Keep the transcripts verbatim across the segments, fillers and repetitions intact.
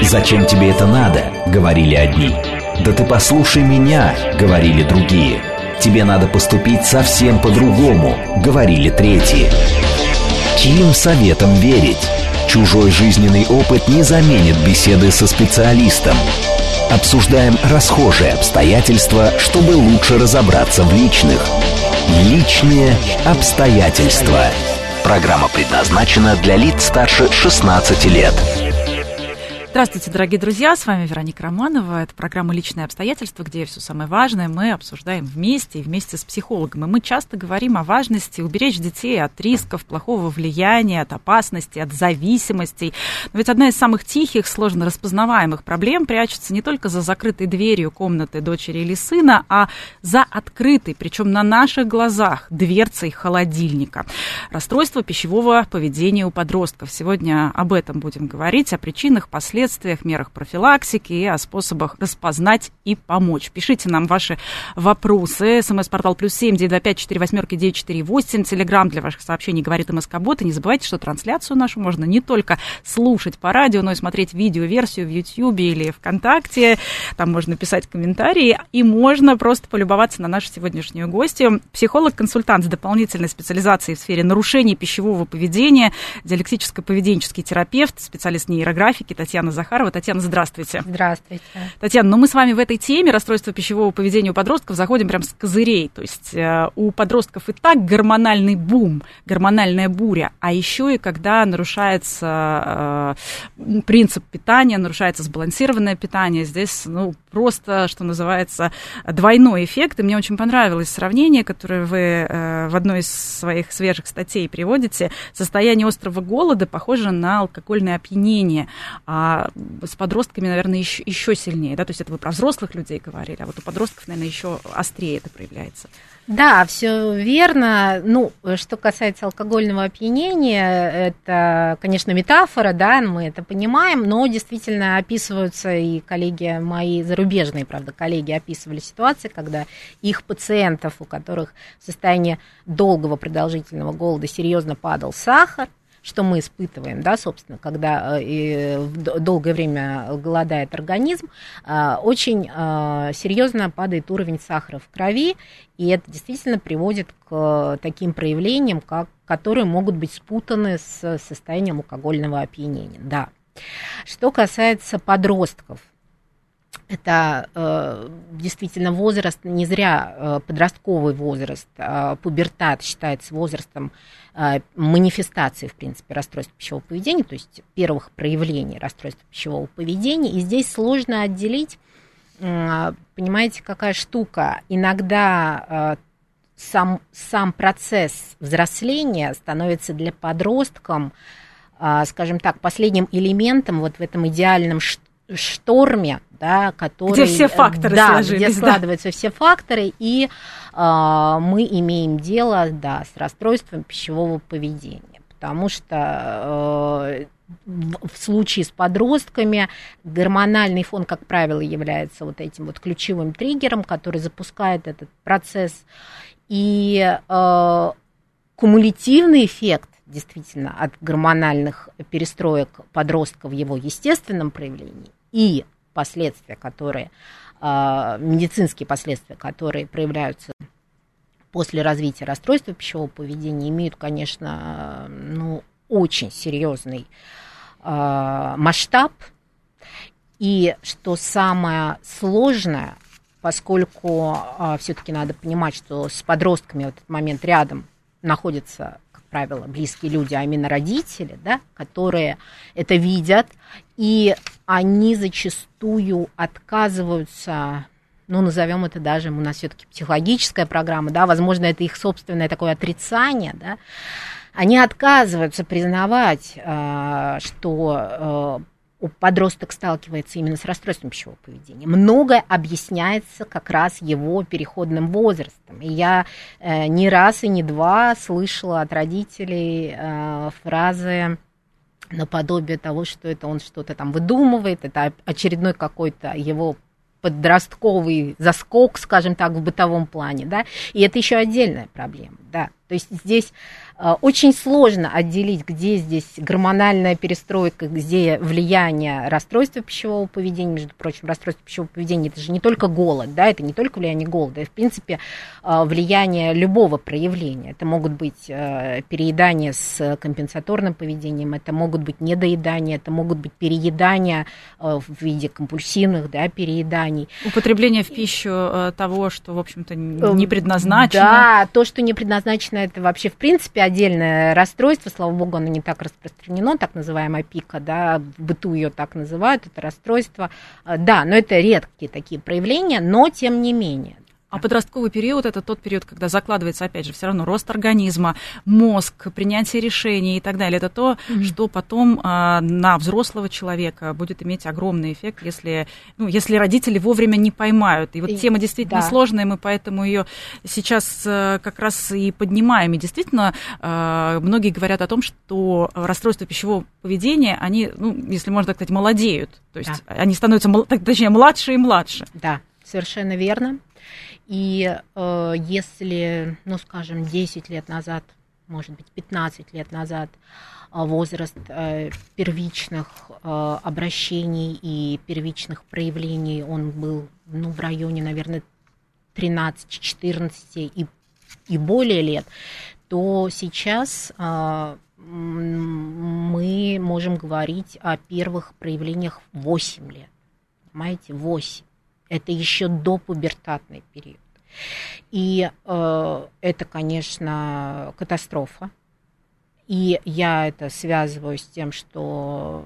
«Зачем тебе это надо?» — говорили одни. «Да ты послушай меня!» — говорили другие. «Тебе надо поступить совсем по-другому!» — говорили третьи. Чьим советам верить? Чужой жизненный опыт не заменит беседы со специалистом. Обсуждаем расхожие обстоятельства, чтобы лучше разобраться в личных. Личные обстоятельства. Программа предназначена для лиц старше шестнадцати лет. Здравствуйте, дорогие друзья, с вами Вероника Романова. Это программа «Личные обстоятельства», где все самое важное мы обсуждаем вместе и вместе с психологом. И мы часто говорим о важности уберечь детей от рисков, плохого влияния, от опасности, от зависимостей. Но ведь одна из самых тихих, сложно распознаваемых проблем прячется не только за закрытой дверью комнаты дочери или сына, а за открытой, причем на наших глазах, дверцей холодильника. Расстройство пищевого поведения у подростков. Сегодня об этом будем говорить, о причинах, последствиях, мерах профилактики и о способах распознать и помочь. Пишите нам ваши вопросы. СМС-портал плюс семь девять два пять четыре восьмерки девять четыре восемь. Телеграм для ваших сообщений говорит МСК-бот. И не забывайте, что трансляцию нашу можно не только слушать по радио, но и смотреть видеоверсию в Ютьюбе или ВКонтакте. Там можно писать комментарии. И можно просто полюбоваться на нашу сегодняшнюю гостью. Психолог-консультант с дополнительной специализацией в сфере нарушений пищевого поведения, диалектическо-поведенческий терапевт, специалист нейрографики Татьяна Захарова. Татьяна, здравствуйте. Здравствуйте. Татьяна, ну мы с вами в этой теме расстройства пищевого поведения у подростков заходим прям с козырей. То есть э, у подростков и так гормональный бум, гормональная буря, а еще и когда нарушается э, принцип питания, нарушается сбалансированное питание, здесь ну, просто, что называется, двойной эффект. И мне очень понравилось сравнение, которое вы э, в одной из своих свежих статей приводите. Состояние острого голода похоже на алкогольное опьянение. А с подростками, наверное, еще, еще сильнее, да, то есть это вы про взрослых людей говорили, а вот у подростков, наверное, еще острее это проявляется. Да, все верно. Ну, что касается алкогольного опьянения, это, конечно, метафора, да, мы это понимаем, но действительно описываются, и коллеги мои, зарубежные, правда, коллеги описывали ситуации, когда их пациентов, у которых в состоянии долгого продолжительного голода серьезно падал сахар, что мы испытываем, да, собственно, когда э, долгое время голодает организм, э, очень э, серьезно падает уровень сахара в крови, и это действительно приводит к таким проявлениям, как, которые могут быть спутаны с состоянием алкогольного опьянения, да. Что касается подростков, это э, действительно возраст, не зря э, подростковый возраст, э, пубертат считается возрастом э, манифестации, в принципе, расстройства пищевого поведения, то есть первых проявлений расстройства пищевого поведения. И здесь сложно отделить, э, понимаете, какая штука. Иногда э, сам, сам процесс взросления становится для подростков, э, скажем так, последним элементом вот в этом идеальном шторме, да, который, где все факторы да, сложились, где складываются да. все факторы, и э, мы имеем дело, да, с расстройством пищевого поведения, потому что э, в, в случае с подростками гормональный фон, как правило, является вот этим вот ключевым триггером, который запускает этот процесс, и э, кумулятивный эффект действительно от гормональных перестроек подростка в его естественном проявлении и последствия, которые, э, медицинские последствия, которые проявляются после развития расстройства пищевого поведения, имеют, конечно, ну, очень серьезный э, масштаб. И что самое сложное, поскольку э, все-таки надо понимать, что с подростками в этот момент рядом находятся, правило, близкие люди, а именно родители, да, которые это видят, и они зачастую отказываются, ну, назовем это даже, у нас все-таки психологическая программа, да, возможно, это их собственное такое отрицание, да, они отказываются признавать, что подросток сталкивается именно с расстройством пищевого поведения. Многое объясняется как раз его переходным возрастом. И я э, не раз и не два слышала от родителей э, фразы наподобие того, что это он что-то там выдумывает, это очередной какой-то его подростковый заскок, скажем так, в бытовом плане, да, и это еще отдельная проблема, да. То есть здесь Очень сложно отделить, где здесь гормональная перестройка, где влияние расстройства пищевого поведения. Между прочим, расстройство пищевого поведения – это же не только голод, да, это не только влияние голода, это, в принципе, влияние любого проявления. Это могут быть переедания с компенсаторным поведением, это могут быть недоедания, это могут быть переедания в виде компульсивных, да, перееданий. Употребление в пищу того, что, в общем-то, не предназначено. Да, то, что не предназначено, это вообще, в принципе, отдельное расстройство, слава богу, оно не так распространено, так называемая пика, да, в быту ее так называют, это расстройство, да, но это редкие такие проявления, но тем не менее. А подростковый период – это тот период, когда закладывается, опять же, все равно рост организма, мозг, принятие решений и так далее. Это то, mm-hmm. что потом а, на взрослого человека будет иметь огромный эффект, если, ну, если родители вовремя не поймают. И вот и, тема действительно да. сложная, мы поэтому ее сейчас а, как раз и поднимаем. И действительно, а, многие говорят о том, что расстройства пищевого поведения, они, ну, если можно так сказать, молодеют. То есть да. они становятся, точнее, младше и младше. Да, совершенно верно. И э, если, ну, скажем, десять лет назад, может быть, пятнадцать лет назад возраст э, первичных э, обращений и первичных проявлений, он был, ну, в районе, наверное, тринадцать-четырнадцать и, и более лет, то сейчас э, мы можем говорить о первых проявлениях в восемь лет. Понимаете, восемь. Это еще допубертатный период. И э, это, конечно, катастрофа. И я это связываю с тем, что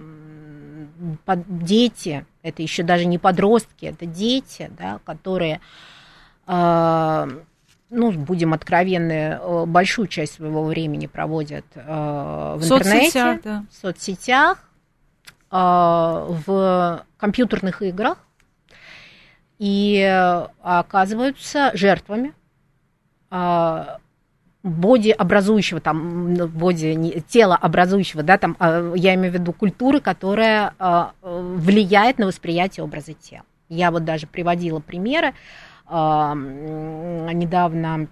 дети, это еще даже не подростки, это дети, да, которые, э, ну, будем откровенны, большую часть своего времени проводят э, в, в интернете, соцсетях, да. в соцсетях, э, в компьютерных играх. И оказываются жертвами бодиобразующего, там, боди, телообразующего, да, там, я имею в виду культуры, которая влияет на восприятие образа тела. Я вот даже приводила примеры недавно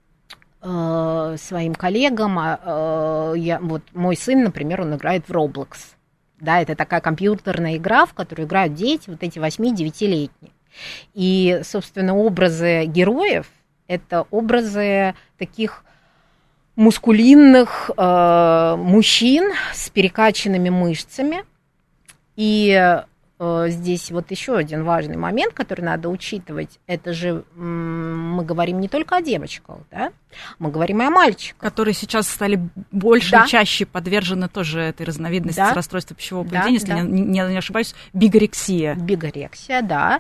своим коллегам. Я, вот, мой сын, например, он играет в Roblox. Да, это такая компьютерная игра, в которую играют дети, вот эти восьми-девятилетние. И, собственно, образы героев – это образы таких мускулинных э, мужчин с перекачанными мышцами. И э, здесь вот еще один важный момент, который надо учитывать. Это же м- мы говорим не только о девочках, да? Мы говорим и о мальчиках. Которые сейчас стали больше да. и чаще подвержены тоже этой разновидности да. расстройства пищевого поведения, да, если да. Не, не, не ошибаюсь, бигорексия. Бигорексия, да.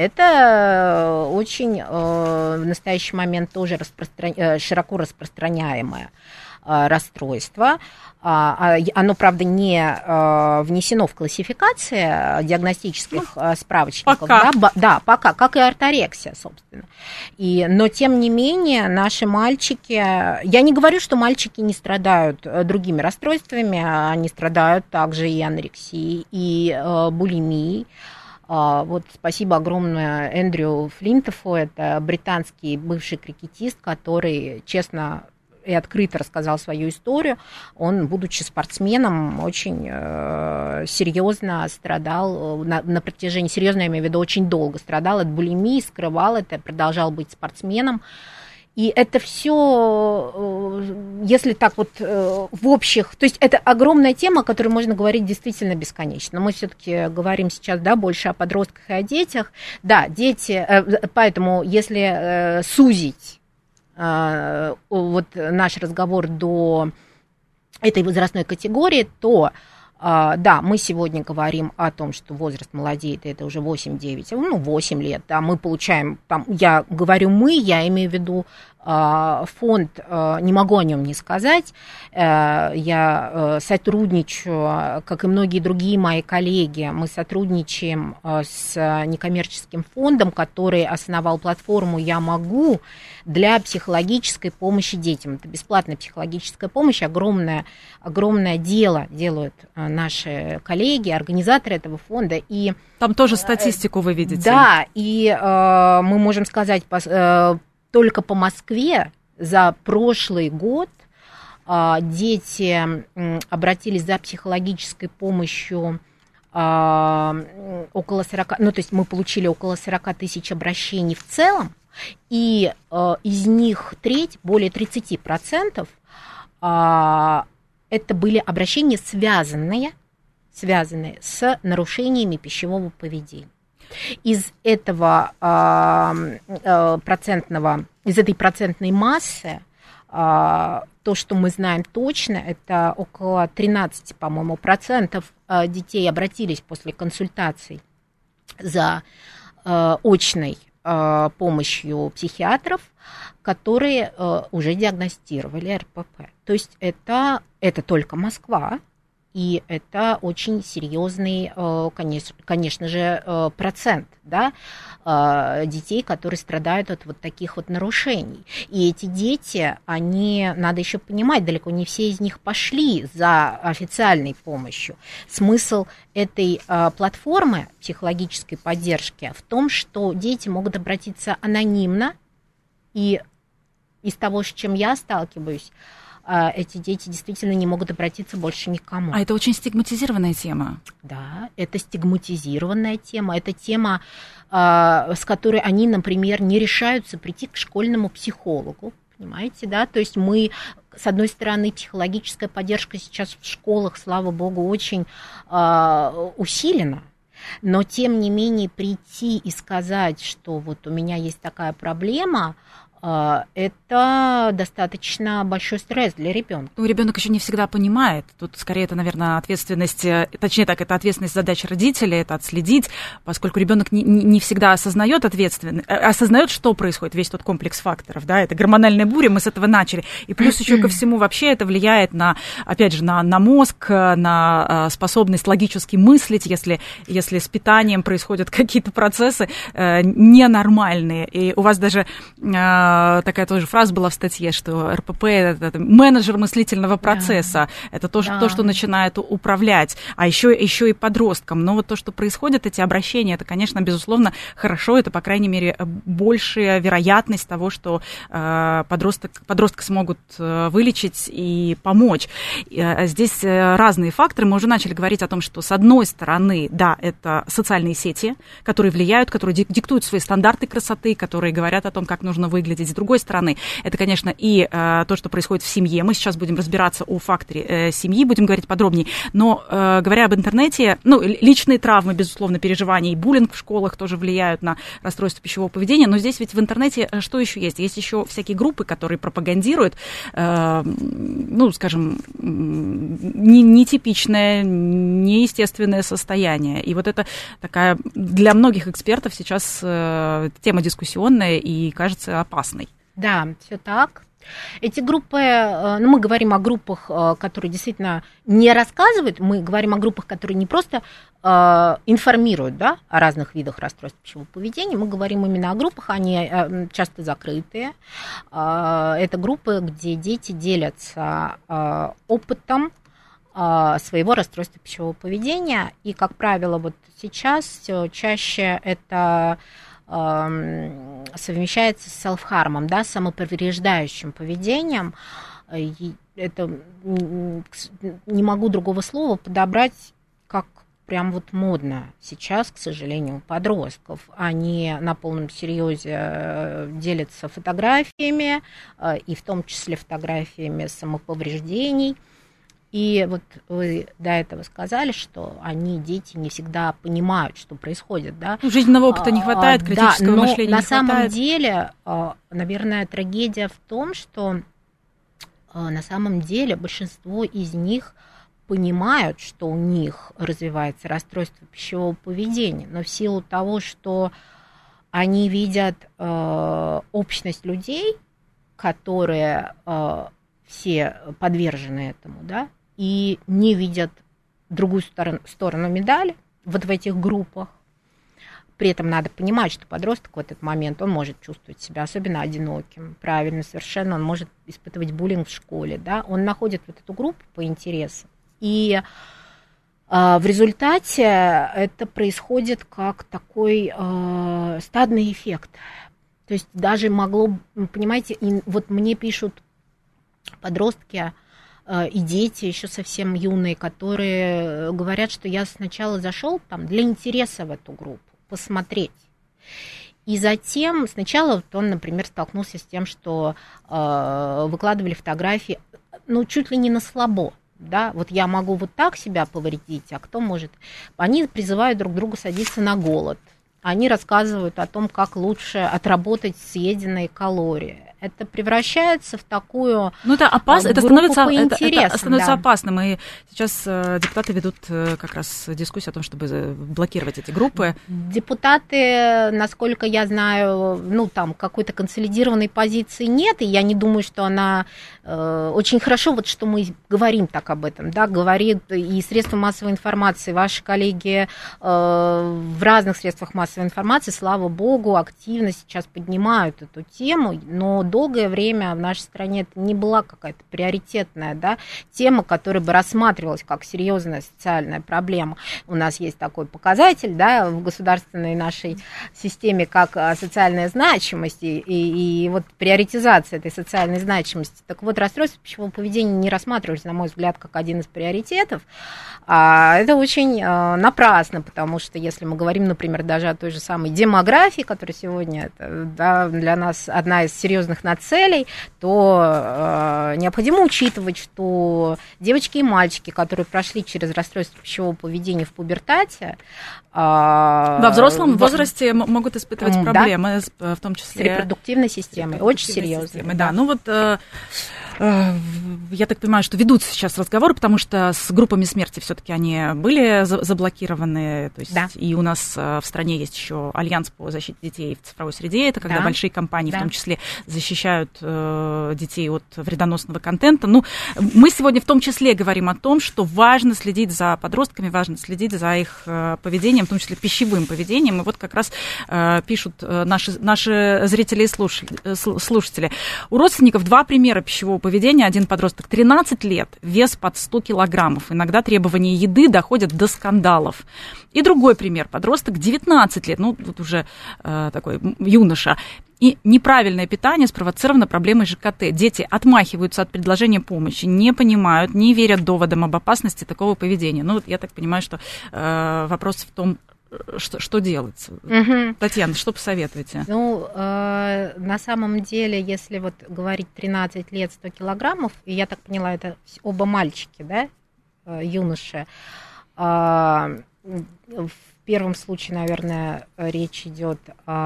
Это очень э, в настоящий момент тоже распростран... широко распространяемое расстройство. Оно, правда, не внесено в классификации диагностических ну, справочников. Пока. Да, да, пока, как и орторексия, собственно. И, но, тем не менее, наши мальчики... Я не говорю, что мальчики не страдают другими расстройствами, они страдают также и анорексией, и булимией. Вот спасибо огромное Эндрю Флинтофу, это британский бывший крикетист, который, честно и открыто рассказал свою историю. Он, будучи спортсменом, очень э, серьезно страдал на, на протяжении, серьезно, я имею в виду, очень долго страдал от булимии, скрывал это, продолжал быть спортсменом. И это все, э, если так вот э, в общих, то есть это огромная тема, о которой можно говорить действительно бесконечно. Мы все-таки говорим сейчас, да, больше о подростках и о детях. Да, дети, э, поэтому если э, сузить вот наш разговор до этой возрастной категории, то да, мы сегодня говорим о том, что возраст молодеет, это уже восемь-девять, ну, восемь лет, да, мы получаем, там, я говорю мы, я имею в виду фонд, не могу о нем не сказать, я сотрудничаю, как и многие другие мои коллеги, мы сотрудничаем с некоммерческим фондом, который основал платформу «Я могу» для психологической помощи детям. Это бесплатная психологическая помощь, огромное, огромное дело делают наши коллеги, организаторы этого фонда. И, там тоже статистику вы видите. Да, и э, мы можем сказать, э, только по Москве за прошлый год дети обратились за психологической помощью около сорок, ну, то есть мы получили около сорок тысяч обращений в целом, и из них треть, более тридцать процентов, это были обращения, связанные, связанные с нарушениями пищевого поведения. Из этого процентного, из этой процентной массы, то, что мы знаем точно, это около тринадцать, по-моему, процентов детей обратились после консультаций за э, очной э, помощью психиатров, которые э, уже диагностировали эр пэ пэ. То есть это, это только Москва, и это очень серьезный, э, конечно, конечно же, э, процент, да, э, детей, которые страдают от вот таких вот нарушений. И эти дети, они, надо еще понимать, далеко не все из них пошли за официальной помощью. Смысл этой э, платформы психологической поддержки в том, что дети могут обратиться анонимно, и из того, с чем я сталкиваюсь, эти дети действительно не могут обратиться больше ни к кому. А это очень стигматизированная тема. Да, это стигматизированная тема. Это тема, с которой они, например, не решаются прийти к школьному психологу. Понимаете, да? То есть мы, с одной стороны, психологическая поддержка сейчас в школах, слава богу, очень усилена. Но, тем не менее, прийти и сказать, что вот у меня есть такая проблема, это достаточно большой стресс для ребенка. Ну, ребенок еще не всегда понимает. Тут скорее это, наверное, ответственность, точнее так, это ответственность задач родителей, это отследить, поскольку ребенок не, не всегда осознает ответственность, осознает, что происходит, весь тот комплекс факторов, да, это гормональная буря, мы с этого начали. И плюс еще ко всему вообще это влияет на, опять же, на, на мозг, на способность логически мыслить, если, если с питанием происходят какие-то процессы э, ненормальные. И у вас даже такая тоже фраза была в статье, что эр пэ пэ – это менеджер мыслительного процесса, да. Это то, да. то, что начинает управлять, а еще, еще и подросткам. Но вот то, что происходит, эти обращения, это, конечно, безусловно, хорошо, это, по крайней мере, большая вероятность того, что подросток, подростка смогут вылечить и помочь. Здесь разные факторы. Мы уже начали говорить о том, что, с одной стороны, да, это социальные сети, которые влияют, которые диктуют свои стандарты красоты, которые говорят о том, как нужно выглядеть. С другой стороны, это, конечно, и э, то, что происходит в семье. Мы сейчас будем разбираться о факторе э, семьи, будем говорить подробнее. Но, э, говоря об интернете, ну, личные травмы, безусловно, переживания и буллинг в школах тоже влияют на расстройство пищевого поведения. Но здесь ведь в интернете что еще есть? Есть еще всякие группы, которые пропагандируют, э, ну, скажем, нетипичное, неестественное состояние. И вот это такая для многих экспертов сейчас э, тема дискуссионная и, кажется, опасной. Да, все так. Эти группы, ну, мы говорим о группах, которые действительно не рассказывают, мы говорим о группах, которые не просто э, информируют, да, о разных видах расстройств пищевого поведения, мы говорим именно о группах, они э, часто закрытые. Э, это группы, где дети делятся э, опытом э, своего расстройства пищевого поведения, и, как правило, вот сейчас все чаще это совмещается с селф-хармом, да, самоповреждающим поведением. И это, не могу другого слова подобрать, как прям вот модно сейчас, к сожалению, у подростков. Они на полном серьезе делятся фотографиями, и в том числе фотографиями самоповреждений. И вот вы до этого сказали, что они, дети, не всегда понимают, что происходит, да? Жизненного опыта не хватает, критического да, мышления не на хватает. На самом деле, наверное, трагедия в том, что на самом деле большинство из них понимают, что у них развивается расстройство пищевого поведения, но в силу того, что они видят общность людей, которые все подвержены этому, да, и не видят другую сторону, сторону медали вот в этих группах. При этом надо понимать, что подросток в этот момент, он может чувствовать себя особенно одиноким, правильно, совершенно, он может испытывать буллинг в школе, да, он находит вот эту группу по интересам, и э, в результате это происходит как такой э, стадный эффект. То есть даже могло, понимаете, и вот мне пишут подростки, и дети еще совсем юные, которые говорят, что я сначала зашел там для интереса в эту группу, посмотреть. И затем сначала вот он, например, столкнулся с тем, что э, выкладывали фотографии, ну, чуть ли не на слабо. Да, вот я могу вот так себя повредить, а кто может? Они призывают друг друга садиться на голод. Они рассказывают о том, как лучше отработать съеденные калории. Это превращается в такую ну, это опасно, это группу становится, по интересам. Это, это становится да. опасным. И сейчас э, депутаты ведут э, как раз дискуссию о том, чтобы блокировать эти группы. Депутаты, насколько я знаю, ну, там какой-то консолидированной позиции нет, и я не думаю, что она э, очень хорошо, вот что мы говорим так об этом, да, говорит и средства массовой информации, ваши коллеги э, в разных средствах массовой информации, слава богу, активно сейчас поднимают эту тему, но долгое время в нашей стране это не была какая-то приоритетная, да, тема, которая бы рассматривалась как серьезная социальная проблема. У нас есть такой показатель, да, в государственной нашей системе, как социальная значимость и, и, и вот приоритизация этой социальной значимости. Так вот, расстройство пищевого поведения не рассматривается, на мой взгляд, как один из приоритетов. А это очень а, напрасно, потому что если мы говорим, например, даже о той же самой демографии, которая сегодня это, да, для нас одна из серьезных нацелей, то э, необходимо учитывать, что девочки и мальчики, которые прошли через расстройство пищевого поведения в пубертате, э, во взрослом возрасте в... могут испытывать проблемы, да, в том числе с репродуктивной системой, очень серьезные. Да. да, ну вот э, э, я так понимаю, что ведутся сейчас разговоры, потому что с группами смерти все-таки они были заблокированы, то есть да. И у нас в стране есть еще Альянс по защите детей в цифровой среде, это когда да. большие компании, да. в том числе, защищают э, детей от вредоносного контента. Ну, мы сегодня в том числе говорим о том, что важно следить за подростками, важно следить за их э, поведением, в том числе пищевым поведением. И вот как раз э, пишут э, наши, наши зрители и слушатели, э, слушатели. У родственников два примера пищевого поведения. Один подросток тринадцать лет, вес под сто килограммов. Иногда требования еды доходят до скандалов. И другой пример. Подросток девятнадцать лет, ну, тут уже э, такой юноша. И неправильное питание спровоцировано проблемой ЖКТ. Дети отмахиваются от предложения помощи, не понимают, не верят доводам об опасности такого поведения. Ну, вот я так понимаю, что э, вопрос в том, что, что делать. Угу. Татьяна, что посоветуете? Ну, э, на самом деле, если вот говорить тринадцать лет, сто килограммов, и я так поняла, это оба мальчики, да, юноши, э, в В первом случае, наверное, речь идет,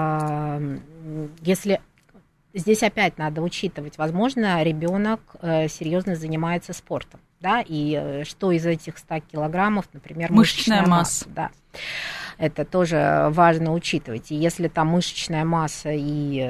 если здесь опять надо учитывать, возможно, ребенок серьезно занимается спортом, да, и что из этих ста килограммов, например, мышечная, мышечная масса, масса, да, это тоже важно учитывать. И если там мышечная масса и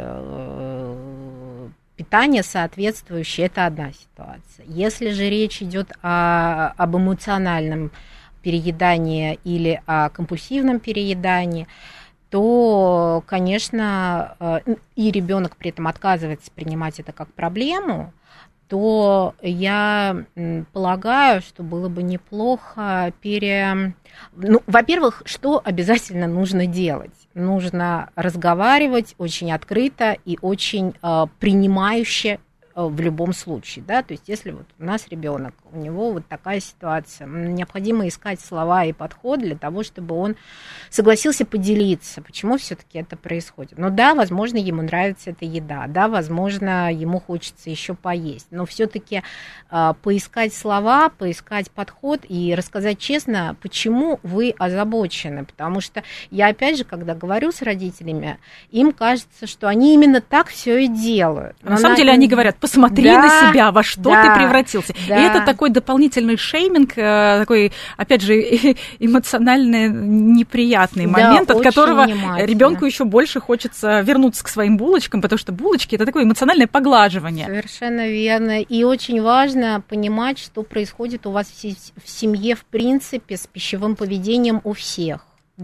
питание соответствующее, это одна ситуация. Если же речь идет о, об эмоциональном переедании или о компульсивном переедании, то, конечно, и ребенок при этом отказывается принимать это как проблему, то я полагаю, что было бы неплохо пере... Ну, во-первых, что обязательно нужно делать? Нужно разговаривать очень открыто и очень э, принимающе в любом случае, да, то есть если вот у нас ребенок, у него вот такая ситуация, необходимо искать слова и подход для того, чтобы он согласился поделиться, почему все-таки это происходит. Ну да, возможно, ему нравится эта еда, да, возможно, ему хочется еще поесть, но все-таки э, поискать слова, поискать подход и рассказать честно, почему вы озабочены, потому что я опять же, когда говорю с родителями, им кажется, что они именно так все и делают. Но на самом на... деле они говорят: посмотри да, на себя, во что да, ты превратился. Да. И это такой дополнительный шейминг, такой, опять же, эмоционально неприятный да, момент, от которого ребенку еще больше хочется вернуться к своим булочкам, потому что булочки — это такое эмоциональное поглаживание. Совершенно верно. И очень важно понимать, что происходит у вас в семье, в принципе, с пищевым поведением у всех. Да?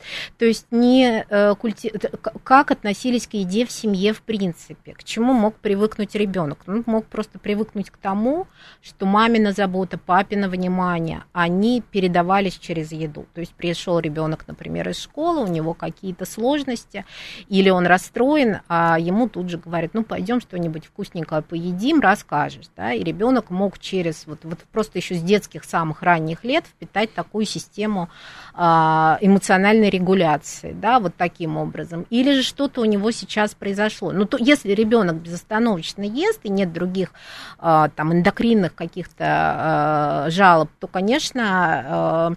То есть не культи... как относились к еде в семье в принципе, к чему мог привыкнуть ребенок. Он мог просто привыкнуть к тому, что мамина забота, папина внимание, они передавались через еду. То есть пришел ребенок, например, из школы, у него какие-то сложности, или он расстроен, а ему тут же говорят, ну пойдем что-нибудь вкусненькое поедим, расскажешь, да, и ребенок мог через вот, вот просто еще с детских самых ранних лет впитать такую систему а, эмоциональной регуляции, да, вот таким образом. Или же что-то у него сейчас произошло. Ну, то, если ребенок безостановочно ест и нет других а, там эндокринных каких-то а, жалоб, то, конечно, а,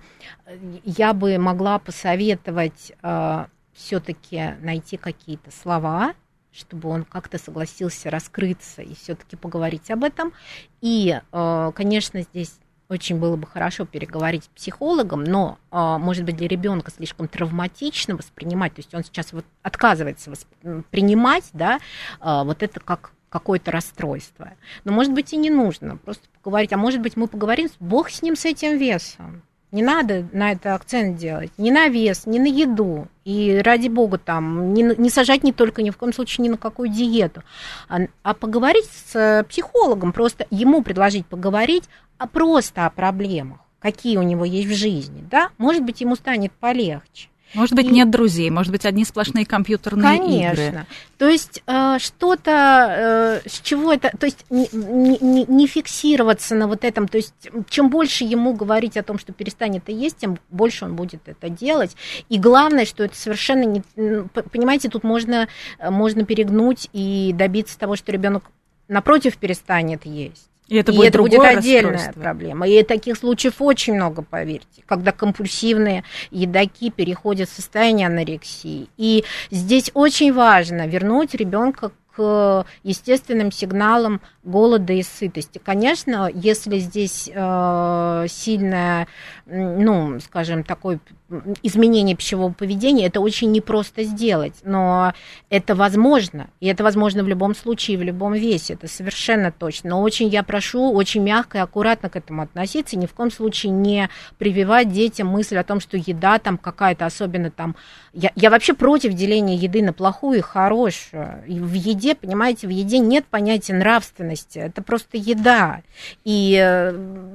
я бы могла посоветовать а, все-таки найти какие-то слова, чтобы он как-то согласился раскрыться и все-таки поговорить об этом. И, конечно, здесь очень было бы хорошо переговорить с психологом, но, может быть, для ребенка слишком травматично воспринимать, то есть он сейчас вот отказывается воспринимать, да, вот это как какое-то расстройство. Но, может быть, и не нужно просто поговорить, а может быть, мы поговорим, бог с ним, с этим весом. Не надо на это акцент делать, ни на вес, ни на еду. И ради бога там не, не сажать не только ни в коем случае ни на какую диету, а, а поговорить с психологом, просто ему предложить поговорить а просто о проблемах, какие у него есть в жизни, да, может быть, ему станет полегче. Может быть, и... нет друзей, может быть, одни сплошные компьютерные Конечно. игры. Конечно. То есть э, что-то, э, с чего это, то есть не, не, не фиксироваться на вот этом, то есть чем больше ему говорить о том, что перестань это есть, тем больше он будет это делать. И главное, что это совершенно не, понимаете, тут можно, можно перегнуть и добиться того, что ребенок напротив перестанет есть. И это и будет, это будет отдельная расстройство. Проблема. И таких случаев очень много, поверьте, когда компульсивные едоки переходят в состояние анорексии. И здесь очень важно вернуть ребенка к естественным сигналам голода и сытости. Конечно, если здесь э, сильное, ну, скажем, такое изменение пищевого поведения, это очень непросто сделать, но это возможно, и это возможно в любом случае, в любом весе, это совершенно точно. Но очень я прошу, очень мягко и аккуратно к этому относиться, и ни в коем случае не прививать детям мысль о том, что еда там какая-то, особенно там... Я, я вообще против деления еды на плохую и хорошую. И в еде, понимаете, в еде нет понятия нравственности, это просто еда. И,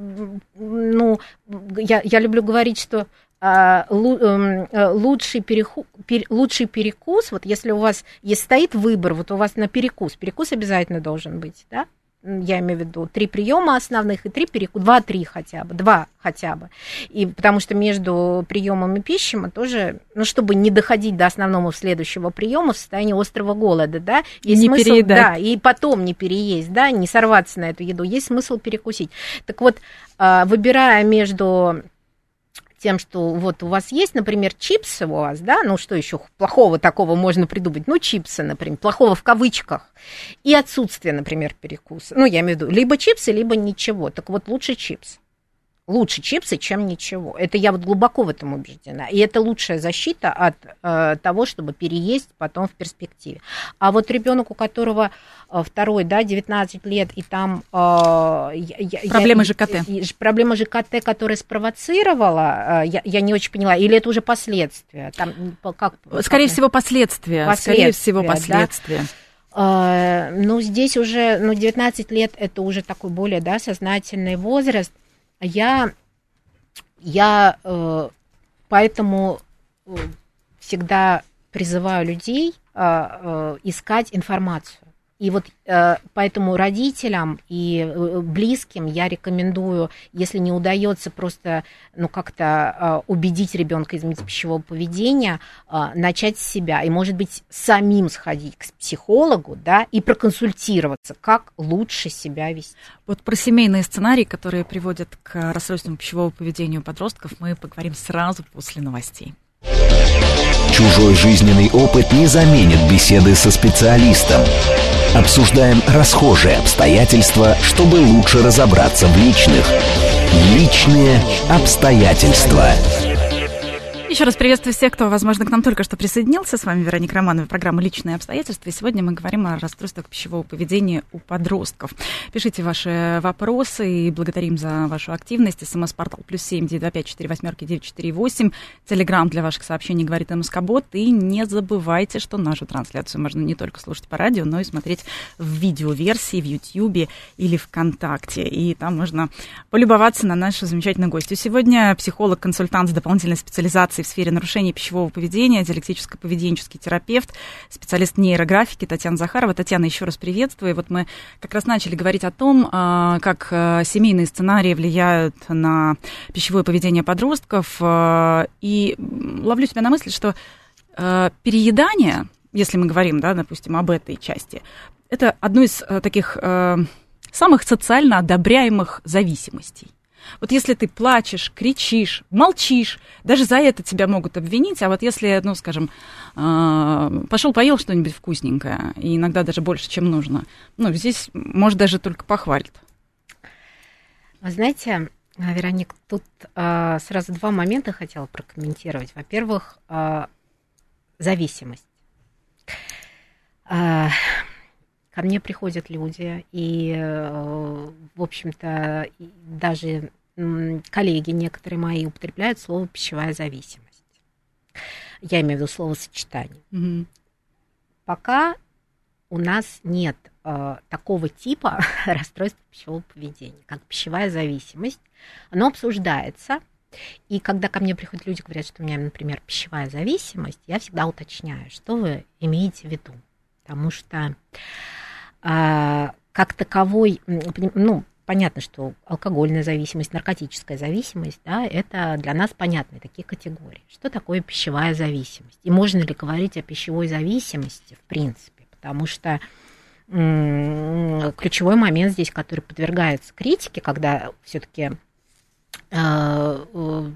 ну, я, я люблю говорить, что лучший, переху, пер, лучший перекус, вот если у вас есть, стоит выбор, вот у вас на перекус, перекус обязательно должен быть, да? Я имею в виду три приема основных и три перекуса, два-три хотя бы, два хотя бы. И потому что между приемом и пищей мы тоже, ну, чтобы не доходить до основного следующего приема в состоянии острого голода, да, есть не смысл, переедать. Да, и потом не переесть, да, не сорваться на эту еду, есть смысл перекусить. Так вот, выбирая между тем, что вот у вас есть, например, чипсы у вас, да, ну что еще плохого такого можно придумать, ну чипсы, например, плохого в кавычках, и отсутствие, например, перекуса, ну я имею в виду, либо чипсы, либо ничего, так вот лучше чипсы. Лучше чипсы, чем ничего. Это я вот глубоко в этом убеждена. И это лучшая защита от э, того, чтобы переесть потом в перспективе. А вот ребенок, у которого э, второй, да, девятнадцать лет, и там... Э, я, проблема я, ЖКТ. И, проблема ЖКТ, которая спровоцировала, э, я, я не очень поняла, или это уже последствия? Там, как, Скорее как, всего, последствия. последствия. Скорее всего, последствия. Да? Э, ну, здесь уже, ну, девятнадцать лет, это уже такой более, да, сознательный возраст. Я, я э, поэтому всегда призываю людей э, э, искать информацию. И вот э, поэтому родителям и близким я рекомендую, если не удается просто ну, как-то э, убедить ребенка изменить пищевого поведения, э, начать с себя. И, может быть, самим сходить к психологу, да, и проконсультироваться, как лучше себя вести. Вот про семейные сценарии, которые приводят к расстройствам пищевого поведения у подростков, мы поговорим сразу после новостей. Чужой жизненный опыт не заменит беседы со специалистом. Обсуждаем расхожие обстоятельства, чтобы лучше разобраться в личных. Личные обстоятельства. Еще раз приветствую всех, кто, возможно, к нам только что присоединился. С вами Вероника Романова, программа «Личные обстоятельства». И сегодня мы говорим о расстройствах пищевого поведения у подростков. Пишите ваши вопросы и благодарим за вашу активность. СМС-портал плюс семь девять два пять четыре восьмерки девять четыре восемь. Телеграм для ваших сообщений говорит МСК-бот. И не забывайте, что нашу трансляцию можно не только слушать по радио, но и смотреть в видеоверсии в Ютьюбе или ВКонтакте. И там можно полюбоваться на нашу замечательную гостью. Сегодня психолог-консультант с дополнительной специализацией в сфере нарушений пищевого поведения, диалектическо-поведенческий терапевт, специалист нейрографики Татьяна Захарова. Татьяна, еще раз приветствую. Вот мы как раз начали говорить о том, как семейные сценарии влияют на пищевое поведение подростков. И ловлю себя на мысли, что переедание, если мы говорим, да, допустим, об этой части, это одно из таких самых социально одобряемых зависимостей. Вот если ты плачешь, кричишь, молчишь, даже за это тебя могут обвинить, а вот если, ну, скажем, пошел поел что-нибудь вкусненькое, и иногда даже больше, чем нужно, ну, здесь, может, даже только похвалят. Вы знаете, Вероник, тут а, сразу два момента хотела прокомментировать. Во-первых, а, зависимость. А, ко мне приходят люди, и, в общем-то, даже коллеги некоторые мои употребляют слово «пищевая зависимость». Я имею в виду словосочетание. Mm-hmm. Пока у нас нет э, такого типа расстройства пищевого поведения, как пищевая зависимость. Оно обсуждается. И когда ко мне приходят люди, говорят, что у меня, например, пищевая зависимость, я всегда уточняю, что вы имеете в виду. Потому что э, как таковой, ну, понятно, что алкогольная зависимость, наркотическая зависимость, да, это для нас понятные такие категории. Что такое пищевая зависимость? И можно ли говорить о пищевой зависимости, в принципе? Потому что м- ключевой момент здесь, который подвергается критике, когда все-таки э- э-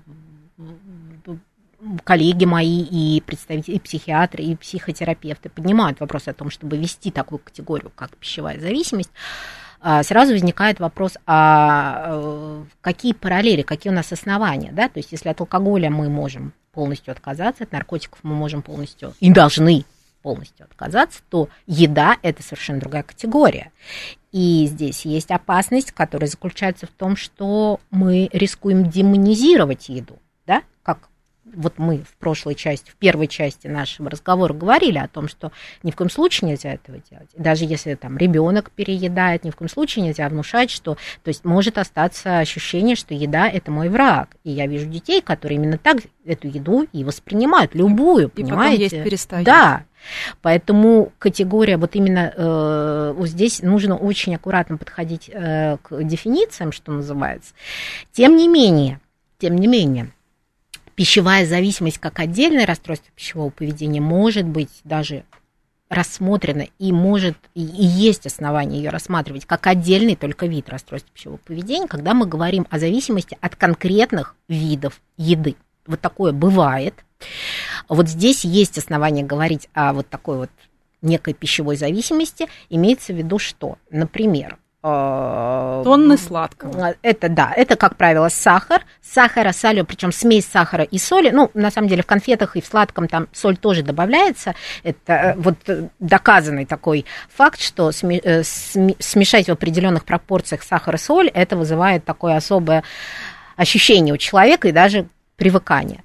коллеги мои и представители, и психиатры, и психотерапевты поднимают вопрос о том, чтобы ввести такую категорию, как пищевая зависимость, сразу возникает вопрос, а какие параллели, какие у нас основания, да, то есть если от алкоголя мы можем полностью отказаться, от наркотиков мы можем полностью и должны полностью отказаться, то еда – это совершенно другая категория. И здесь есть опасность, которая заключается в том, что мы рискуем демонизировать еду, да, как вот мы в прошлой части, в первой части нашего разговора говорили о том, что ни в коем случае нельзя этого делать. Даже если там ребенок переедает, ни в коем случае нельзя внушать, что, то есть может остаться ощущение, что еда – это мой враг. И я вижу детей, которые именно так эту еду и воспринимают, любую, и понимаете? И потом есть перестают. Да. Поэтому категория, вот именно э, вот здесь нужно очень аккуратно подходить э, к дефинициям, что называется. Тем не менее, тем не менее, пищевая зависимость как отдельное расстройство пищевого поведения может быть даже рассмотрена и может, и есть основания ее рассматривать как отдельный только вид расстройства пищевого поведения, когда мы говорим о зависимости от конкретных видов еды. Вот такое бывает. Вот здесь есть основания говорить о вот такой вот некой пищевой зависимости. Имеется в виду, что, например, тонны сладкого. Это, да, это, как правило, сахар, сахара, соль, причем смесь сахара и соли. Ну, на самом деле, в конфетах и в сладком там соль тоже добавляется. Это вот доказанный такой факт, что смешать в определенных пропорциях сахар и соль, это вызывает такое особое ощущение у человека и даже привыкание.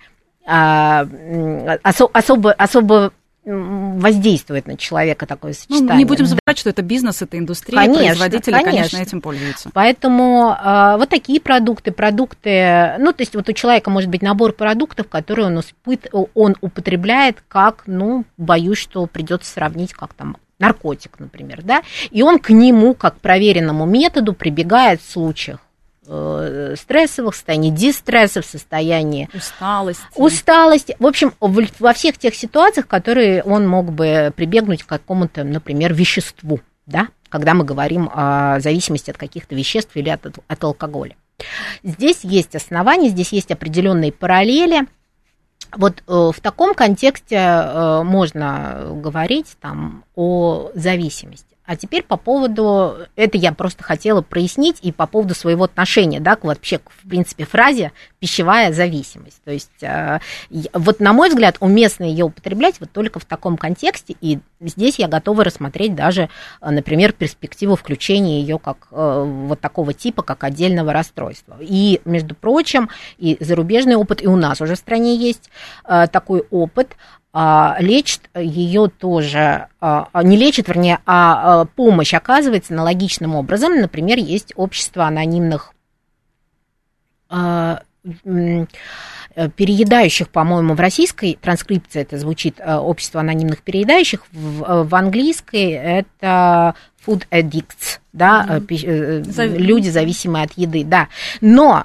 Осо- особо, особо воздействует на человека такое сочетание. Ну, не будем забывать, да, что это бизнес, это индустрия, конечно, производители, конечно. конечно, этим пользуются. Поэтому э, вот такие продукты, продукты, ну, то есть вот у человека может быть набор продуктов, которые он, успыт, он употребляет как, ну, боюсь, что придется сравнить как там наркотик, например, да, и он к нему, как к проверенному методу, прибегает в случаях стрессовых, в состоянии дистресса, в состоянии усталости. усталости. В общем, во всех тех ситуациях, в которые он мог бы прибегнуть к какому-то, например, веществу, да, когда мы говорим о зависимости от каких-то веществ или от, от алкоголя. Здесь есть основания, здесь есть определенные параллели. Вот в таком контексте можно говорить там о зависимости. А теперь по поводу, это я просто хотела прояснить, и по поводу своего отношения, да, к вообще, в принципе, фразе «пищевая зависимость». То есть, вот, на мой взгляд, уместно ее употреблять вот только в таком контексте, и здесь я готова рассмотреть даже, например, перспективу включения ее как вот такого типа, как отдельного расстройства. И, между прочим, и зарубежный опыт, и у нас уже в стране есть такой опыт. Лечит ее тоже, не лечит, вернее, а помощь оказывается аналогичным образом. Например, есть общество анонимных переедающих, по-моему, в российской транскрипции это звучит общество анонимных переедающих, в, в английской это food addicts, да, mm-hmm. люди, зависимые от еды, да. Но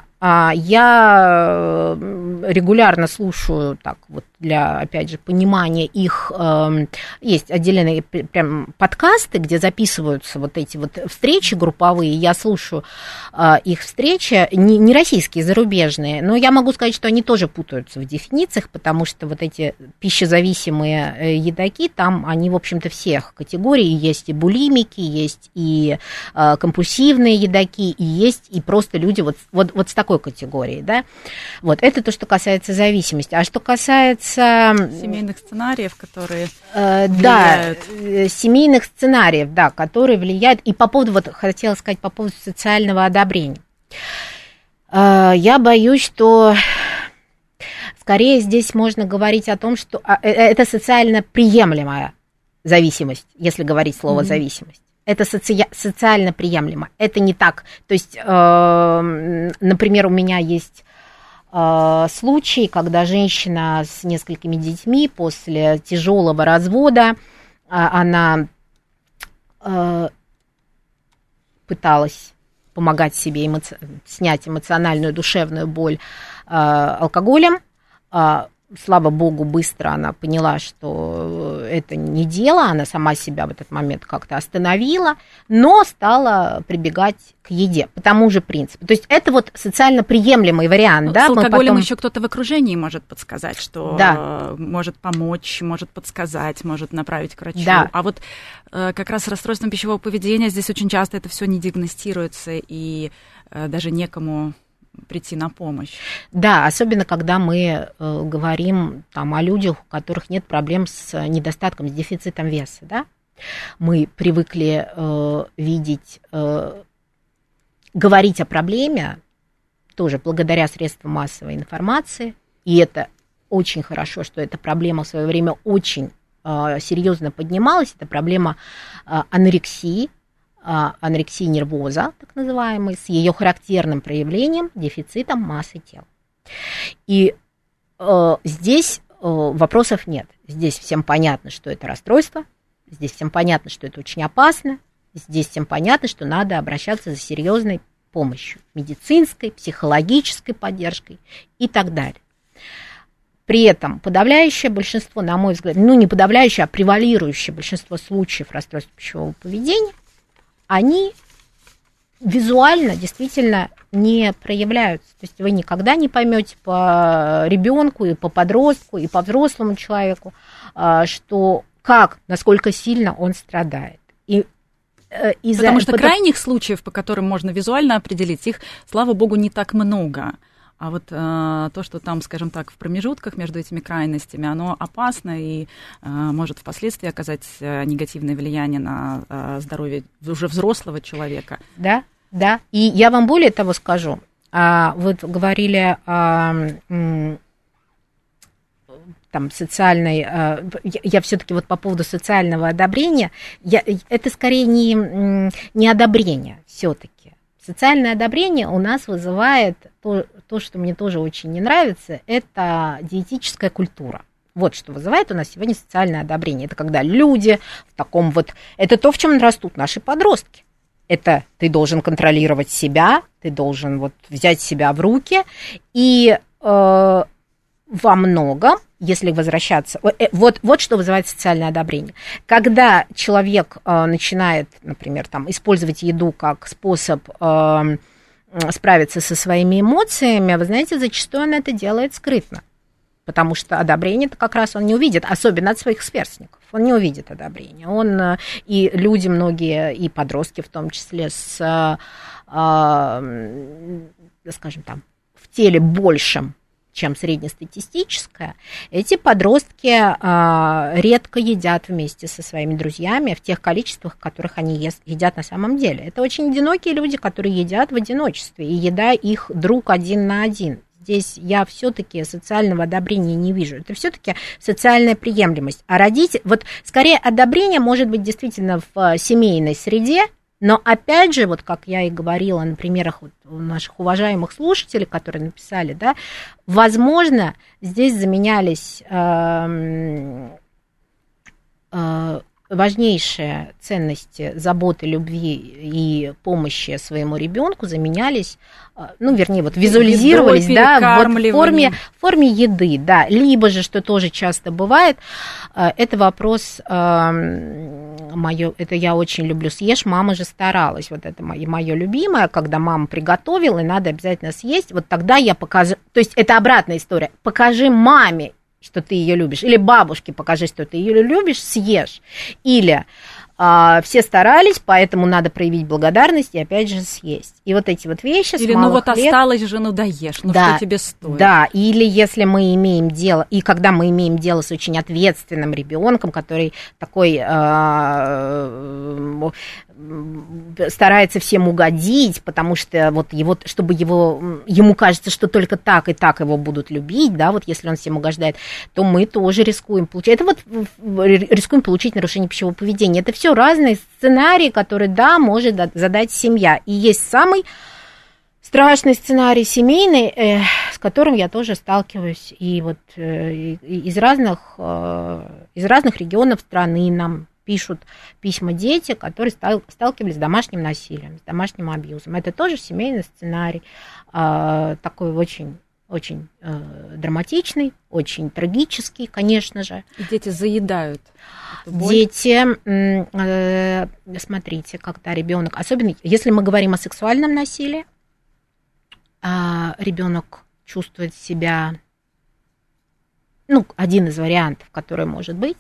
я регулярно слушаю, так вот, для, опять же, понимания их, э, есть отдельные прям подкасты, где записываются вот эти вот встречи групповые, я слушаю э, их встречи, не, не российские, зарубежные, но я могу сказать, что они тоже путаются в дефинициях, потому что вот эти пищезависимые едоки, там они, в общем-то, всех категорий, есть и булимики, есть и э, компульсивные едоки, и есть и просто люди вот, вот, вот с такой категорией, да, вот, это то, что касается зависимости, а что касается семейных сценариев, которые э, влияют. Да, семейных сценариев, да, которые влияют, и по поводу, вот, хотела сказать, по поводу социального одобрения, э, я боюсь, что скорее здесь можно говорить о том, что э, это социально приемлемая зависимость, если говорить слово mm-hmm. зависимость. Это соци... социально приемлемо. Это не так. То есть, э, например, у меня есть э, случай, когда женщина с несколькими детьми после тяжелого развода, э, она э, пыталась помогать себе эмоци... снять эмоциональную, душевную боль э, алкоголем. Э, Слава богу, быстро она поняла, что это не дело, она сама себя в этот момент как-то остановила, но стала прибегать к еде по тому же принципу. То есть это вот социально приемлемый вариант. Ну, да? С алкоголем потом... еще кто-то в окружении может подсказать, что да. может помочь, может подсказать, может направить к врачу. Да. А вот как раз с расстройством пищевого поведения здесь очень часто это все не диагностируется, и даже некому прийти на помощь. Да, особенно когда мы э, говорим там, о людях, у которых нет проблем с недостатком, с дефицитом веса, да? Мы привыкли э, видеть, э, говорить о проблеме тоже благодаря средствам массовой информации, и это очень хорошо, что эта проблема в свое время очень э, серьезно поднималась, это проблема э, анорексии, анорексии нервоза, так называемой, с ее характерным проявлением дефицитом массы тела. И э, здесь э, вопросов нет. Здесь всем понятно, что это расстройство, здесь всем понятно, что это очень опасно, здесь всем понятно, что надо обращаться за серьезной помощью, медицинской, психологической поддержкой и так далее. При этом подавляющее большинство, на мой взгляд, ну не подавляющее, а превалирующее большинство случаев расстройства пищевого поведения, они визуально действительно не проявляются. То есть вы никогда не поймете по ребенку и по подростку, и по взрослому человеку, что как, насколько сильно он страдает. И из-за... Потому что Потому... крайних случаев, по которым можно визуально определить, их, слава богу, не так много. А вот э, то, что там, скажем так, в промежутках между этими крайностями, оно опасно и э, может впоследствии оказать э, негативное влияние на э, здоровье уже взрослого человека. Да, да. И я вам более того скажу. А, вы говорили о там, социальной... А, я, я все-таки вот по поводу социального одобрения, я, это скорее не, не одобрение все-таки. Социальное одобрение у нас вызывает то, то, что мне тоже очень не нравится, это диетическая культура. Вот что вызывает у нас сегодня социальное одобрение. Это когда люди в таком вот... Это то, в чем растут наши подростки. Это ты должен контролировать себя, ты должен вот взять себя в руки. И э, во многом, если возвращаться... Вот, вот что вызывает социальное одобрение. Когда человек э, начинает, например, там, использовать еду как способ э, справиться со своими эмоциями, вы знаете, зачастую он это делает скрытно. потому что одобрение-то как раз он не увидит, особенно от своих сверстников. Он не увидит одобрения. Он, и люди многие, и подростки в том числе, с, скажем там, в теле большим, чем среднестатистическое, эти подростки редко едят вместе со своими друзьями в тех количествах, в которых они ест, едят на самом деле. Это очень одинокие люди, которые едят в одиночестве, и еда их друг один на один. Здесь я все-таки социального одобрения не вижу. Это все-таки социальная приемлемость. А родители, вот скорее одобрение может быть действительно в семейной среде, но опять же, вот как я и говорила на примерах вот наших уважаемых слушателей, которые написали, да, возможно, здесь заменялись э, э, важнейшие ценности заботы, любви и помощи своему ребенку заменялись, ну, вернее, вот визуализировались, да, вот в форме, в форме еды, да, либо же, что тоже часто бывает, это вопрос, моё, это я очень люблю, съешь, мама же старалась, вот это мое, мое любимое, когда мама приготовила, и надо обязательно съесть, вот тогда я покажу, то есть это обратная история, покажи маме, что ты ее любишь, или бабушке покажи, что ты ее любишь, съешь, или а, все старались, поэтому надо проявить благодарность и опять же съесть. И вот эти вот вещи или с ну вот лет, осталось же, ну доешь, ну да, что тебе стоит. Да, или если мы имеем дело, и когда мы имеем дело с очень ответственным ребенком, который такой а, старается всем угодить, потому что вот его, чтобы его, ему кажется, что только так и так его будут любить, да, вот если он всем угождает, то мы тоже рискуем получить, это вот рискуем получить нарушение пищевого поведения. Это все разные сценарии, которые, да, может задать семья. И есть самый страшный сценарий семейный, э, с которым я тоже сталкиваюсь, и вот э, из разных, э, из разных регионов страны нам пишут письма дети, которые сталкивались с домашним насилием, с домашним абьюзом. Это тоже семейный сценарий, такой очень, очень драматичный, очень трагический, конечно же. И дети заедают. Дети, смотрите, когда ребенок, особенно если мы говорим о сексуальном насилии, ребенок чувствует себя... Ну, один из вариантов, который может быть,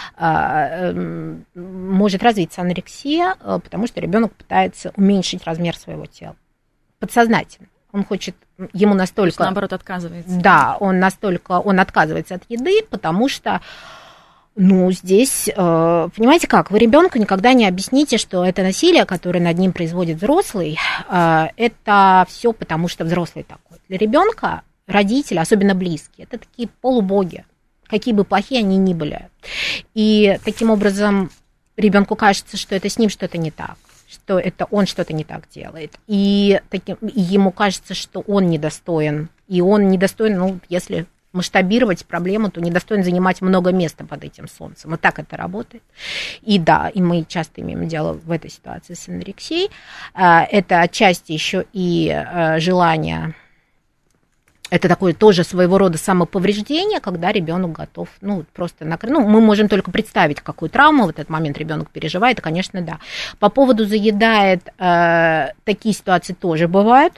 может развиться анорексия, потому что ребенок пытается уменьшить размер своего тела. Подсознательно. Он хочет, ему настолько... То есть, наоборот, отказывается. Да, он настолько, он отказывается от еды, потому что, ну, здесь, понимаете как, вы ребенку никогда не объясните, что это насилие, которое над ним производит взрослый, это все потому, что взрослый такой. Для ребенка родители, особенно близкие, это такие полубоги, какие бы плохие они ни были. И таким образом ребенку кажется, что это с ним что-то не так, что это он что-то не так делает. И, таким, и ему кажется, что он недостоин. И он недостоин, ну, если масштабировать проблему, то недостоин занимать много места под этим солнцем. Вот так это работает. И да, и мы часто имеем дело в этой ситуации с анорексией. Это отчасти еще и желание... Это такое тоже своего рода самоповреждение, когда ребенок готов, ну, просто накрыть. Ну, мы можем только представить, какую травму в этот момент ребенок переживает, и, конечно, да. По поводу заедает, э, такие ситуации тоже бывают,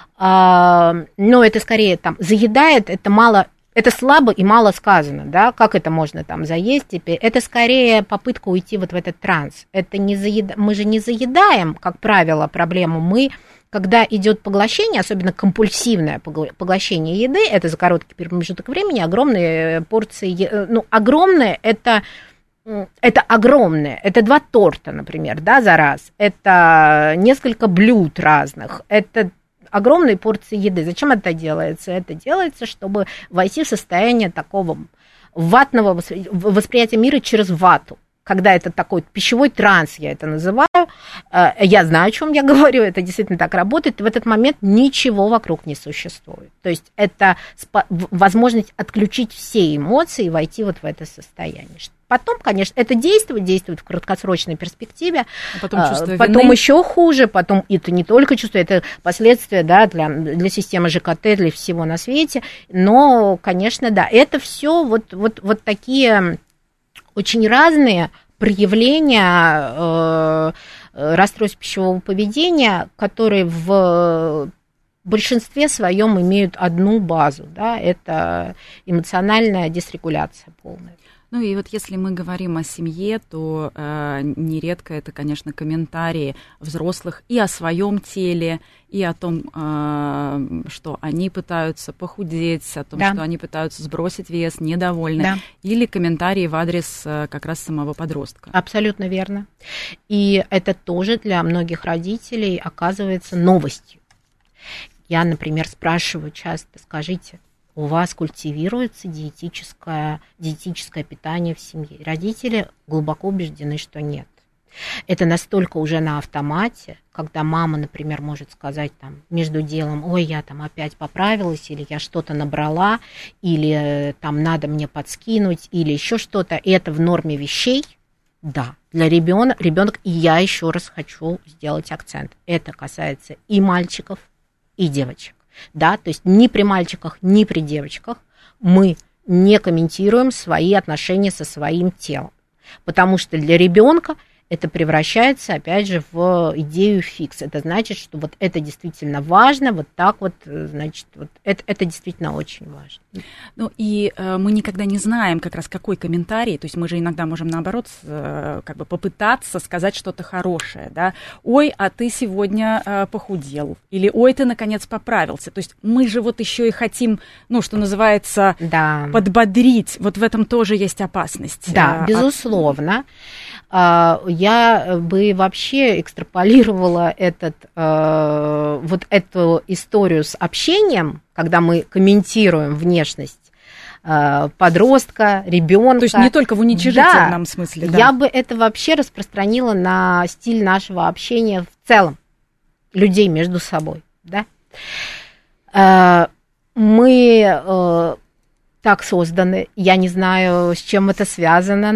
э, но это скорее там заедает, это мало, это слабо и мало сказано, да, как это можно там заесть теперь. Это скорее попытка уйти вот в этот транс. Это не заеда... Мы же не заедаем, как правило, проблему, мы... Когда идет поглощение, особенно компульсивное поглощение еды, это за короткий промежуток времени, огромные порции, ну, огромные, это, это огромные, это два торта, например, да, за раз, это несколько блюд разных, это огромные порции еды. Зачем это делается? Это делается, чтобы войти в состояние такого ватного восприятия мира через вату. Когда это такой пищевой транс, я это называю, я знаю, о чем я говорю, это действительно так работает, и в этот момент ничего вокруг не существует. То есть это возможность отключить все эмоции и войти вот в это состояние. Потом, конечно, это действует, действует в краткосрочной перспективе, а потом, потом еще хуже, потом это не только чувство, это последствия, да, для, для системы ЖКТ, для всего на свете, но, конечно, да, это все вот, вот, вот такие... Очень разные проявления э, расстройств пищевого поведения, которые в в большинстве своем имеют одну базу, да, это эмоциональная дисрегуляция полная. Ну и вот если мы говорим о семье, то э, нередко это, конечно, комментарии взрослых и о своем теле, и о том, э, что они пытаются похудеть, о том, да. что они пытаются сбросить вес, недовольны, да. или комментарии в адрес э, как раз самого подростка. Абсолютно верно. И это тоже для многих родителей оказывается новостью. Я, например, спрашиваю часто, скажите, у вас культивируется диетическое, диетическое питание в семье? Родители глубоко убеждены, что нет. Это настолько уже на автомате, когда мама, например, может сказать там между делом, ой, я там опять поправилась, или я что-то набрала, или там надо мне подскинуть, или еще что-то, и это в норме вещей. Да, для ребенка, ребенок, и я еще раз хочу сделать акцент, это касается и мальчиков, и девочек. Да, то есть ни при мальчиках, ни при девочках мы не комментируем свои отношения со своим телом, потому что для ребенка это превращается, опять же, в идею фикс. Это значит, что вот это действительно важно, вот так вот, значит, вот это, это действительно очень важно. Ну и э, мы никогда не знаем как раз какой комментарий, то есть мы же иногда можем, наоборот, э, как бы попытаться сказать что-то хорошее, да, ой, а ты сегодня э, похудел, или ой, ты наконец поправился, то есть мы же вот еще и хотим, ну, что называется, да. подбодрить, вот в этом тоже есть опасность. Да, безусловно. Я бы вообще экстраполировала этот, э, вот эту историю с общением, когда мы комментируем внешность э, подростка, ребенка. То есть не только в уничижительном да, смысле. Да, я бы это вообще распространила на стиль нашего общения в целом, людей между собой. Да? Э, мы... Э, так созданы. Я не знаю, с чем это связано,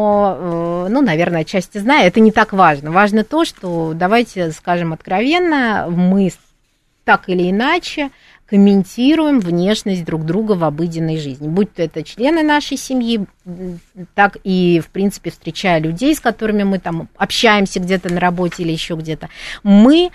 но, ну, наверное, отчасти знаю. Это не так важно. Важно то, что, давайте скажем откровенно, мы так или иначе комментируем внешность друг друга в обыденной жизни. Будь то это члены нашей семьи, так и, в принципе, встречая людей, с которыми мы там общаемся где-то на работе или еще где-то, мы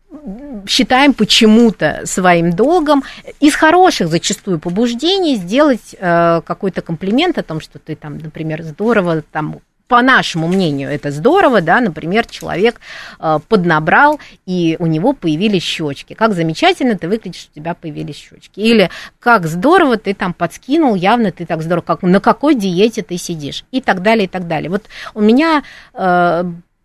считаем почему-то своим долгом из хороших зачастую побуждений сделать э, какой-то комплимент о том, что ты там, например, здорово, там, по нашему мнению, это здорово, да, например, человек э, поднабрал, и у него появились щечки. Как замечательно ты выглядишь, у тебя появились щечки. Или как здорово ты там подскинул, явно ты так здорово, как, на какой диете ты сидишь, и так далее, и так далее. Вот у меня э,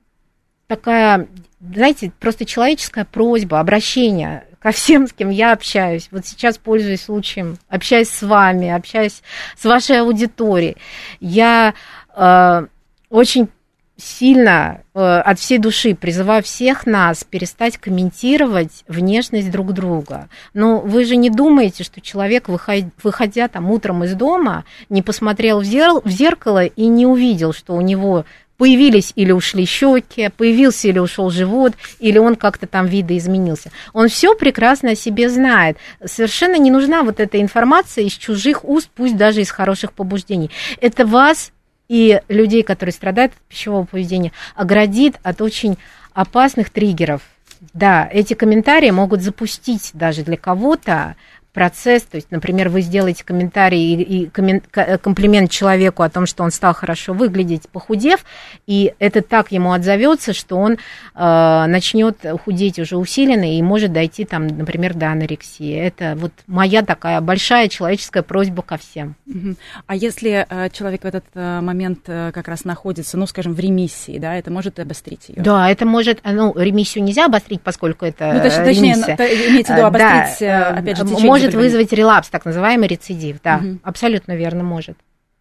такая... Знаете, просто человеческая просьба, обращение ко всем, с кем я общаюсь. Вот сейчас, пользуясь случаем, общаюсь с вами, общаюсь с вашей аудиторией. Я э, очень сильно э, от всей души призываю всех нас перестать комментировать внешность друг друга. Но вы же не думаете, что человек, выходя, выходя там утром из дома, не посмотрел в, зер- в зеркало и не увидел, что у него... Появились или ушли щеки, появился или ушел живот, или он как-то там видоизменился. Он все прекрасно о себе знает. Совершенно не нужна вот эта информация из чужих уст, пусть даже из хороших побуждений. Это вас и людей, которые страдают от пищевого поведения, оградит от очень опасных триггеров. Да, эти комментарии могут запустить даже для кого-то процесс, то есть, например, вы сделаете комментарий и комплимент человеку о том, что он стал хорошо выглядеть, похудев, и это так ему отзовется, что он э, начнет худеть уже усиленно и может дойти, там, например, до анорексии. Это вот моя такая большая человеческая просьба ко всем. А если э, человек в этот э, момент э, как раз находится, ну, скажем, в ремиссии, да, это может обострить ее? Да, это может, ну, ремиссию нельзя обострить, поскольку это ну, точнее, ремиссия. Точнее, имеется в виду обострить, да, опять же, может вызвать релапс, так называемый рецидив, да, угу. Абсолютно верно, может.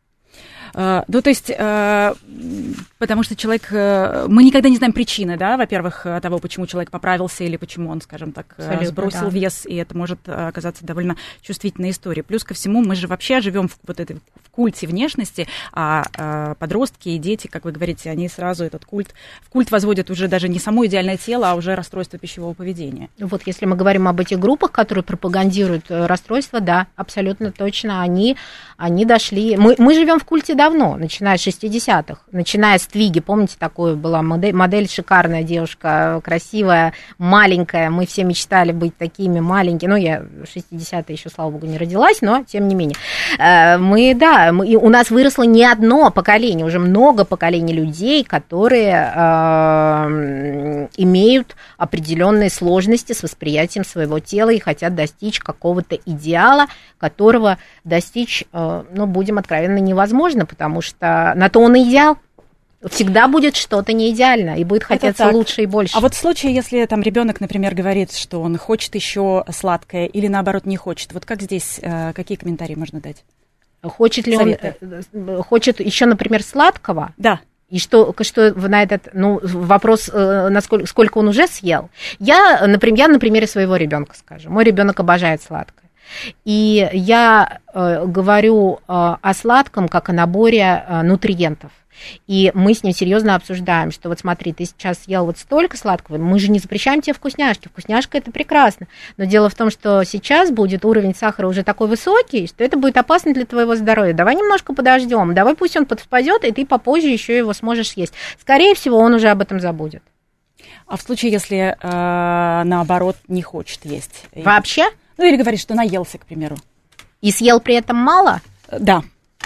Ну, то есть, потому что человек... Мы никогда не знаем причины, да, во-первых, того, почему человек поправился или почему он, скажем так, абсолютно, сбросил да. вес, и это может оказаться довольно чувствительной историей. Плюс ко всему, мы же вообще живем в вот этой в культе внешности, а подростки и дети, как вы говорите, они сразу этот культ... В культ возводят уже даже не само идеальное тело, а уже расстройство пищевого поведения. Вот если мы говорим об этих группах, которые пропагандируют расстройство, да, абсолютно точно, они, они дошли... Мы, мы живем в культе, да, давно, начиная с шестидесятых, начиная с Твиги. Помните, такую была модель, модель шикарная девушка, красивая, маленькая. Мы все мечтали быть такими маленькими. Ну, я в шестидесятые еще, слава богу, не родилась, но тем не менее. Мы, да, мы, у нас выросло не одно поколение, уже много поколений людей, которые э, имеют определенные сложности с восприятием своего тела и хотят достичь какого-то идеала, которого достичь, э, ну, будем откровенно, невозможно, потому что на то он и идеал. Всегда будет что-то не идеально, и будет хотеться лучше и больше. А вот в случае, если там ребенок, например, говорит, что он хочет еще сладкое или наоборот не хочет, вот как здесь, э, какие комментарии можно дать? Хочет ли Советы. он, хочет еще, например, сладкого? Да. И что, что на этот, ну, вопрос, насколько, сколько он уже съел. Я, например, я на примере своего ребенка скажу. Мой ребенок обожает сладкое. И я э, говорю э, о сладком как о наборе э, нутриентов. И мы с ним серьезно обсуждаем, что вот смотри, ты сейчас съел вот столько сладкого, мы же не запрещаем тебе вкусняшки. Вкусняшка – это прекрасно. Но дело в том, что сейчас будет уровень сахара уже такой высокий, что это будет опасно для твоего здоровья. Давай немножко подождем, давай пусть он подспадет, и ты попозже еще его сможешь съесть. Скорее всего, он уже об этом забудет. А в случае, если э, наоборот не хочет есть? Вообще? Ну, или говорит, что наелся, к примеру. И съел при этом мало? Да.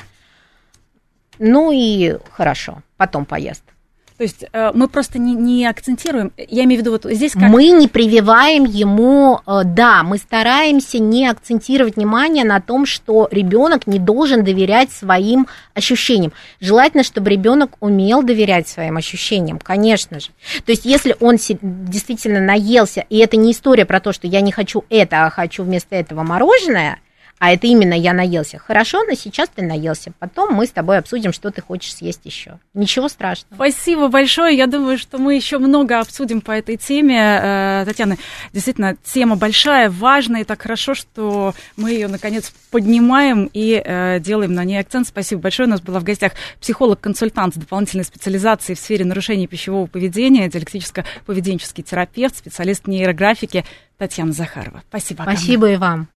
Ну и хорошо, потом поест. То есть э, мы просто не, не акцентируем, я имею в виду вот здесь как... Мы не прививаем ему, э, да, мы стараемся не акцентировать внимание на том, что ребенок не должен доверять своим ощущениям. Желательно, чтобы ребенок умел доверять своим ощущениям, конечно же. То есть если он действительно наелся, и это не история про то, что я не хочу это, а хочу вместо этого мороженое, а это именно я наелся. Хорошо, но сейчас ты наелся. Потом мы с тобой обсудим, что ты хочешь съесть еще. Ничего страшного. Спасибо большое. Я думаю, что мы еще много обсудим по этой теме. Татьяна, действительно, тема большая, важная, и так хорошо, что мы ее, наконец, поднимаем и делаем на ней акцент. Спасибо большое. У нас была в гостях психолог-консультант с дополнительной специализацией в сфере нарушений пищевого поведения, диалектическо-поведенческий терапевт, специалист нейрографики Татьяна Захарова. Спасибо. Спасибо и вам.